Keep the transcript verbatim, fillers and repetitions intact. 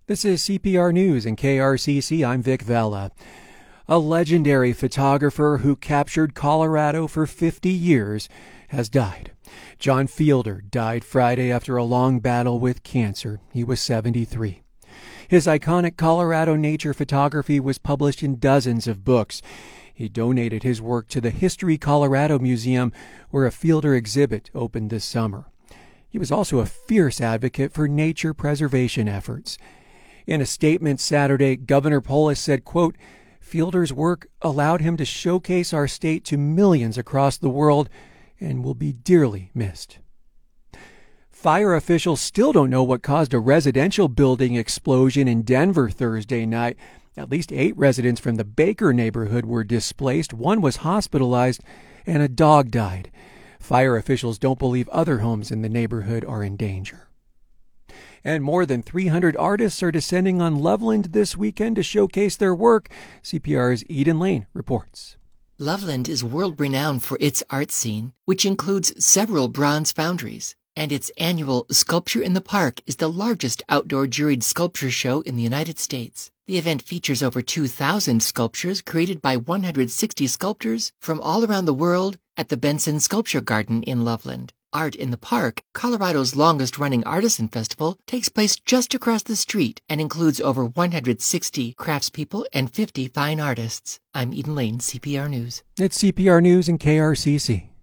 This is C P R News and K R C C. I'm Vic Vela. A legendary photographer who captured Colorado for fifty years has died. John Fielder died Friday after a long battle with cancer. He was seventy-three. His iconic Colorado nature photography was published in dozens of books. He donated his work to the History Colorado Museum, where a Fielder exhibit opened this summer. He was also a fierce advocate for nature preservation efforts. In a statement Saturday, Governor Polis said, quote, "Fielder's work allowed him to showcase our state to millions across the world and will be dearly missed." Fire officials still don't know what caused a residential building explosion in Denver Thursday night. At least eight residents from the Baker neighborhood were displaced. One was hospitalized, and a dog died. Fire officials don't believe other homes in the neighborhood are in danger. And more than three hundred artists are descending on Loveland this weekend to showcase their work. C P R's Eden Lane reports. Loveland is world-renowned for its art scene, which includes several bronze foundries, and its annual Sculpture in the Park is the largest outdoor juried sculpture show in the United States. The event features over two thousand sculptures created by one hundred sixty sculptors from all around the world at the Benson Sculpture Garden in Loveland. Art in the Park, Colorado's longest-running artisan festival, takes place just across the street and includes over one hundred sixty craftspeople and fifty fine artists. I'm Eden Lane, C P R News. It's C P R News and K R C C.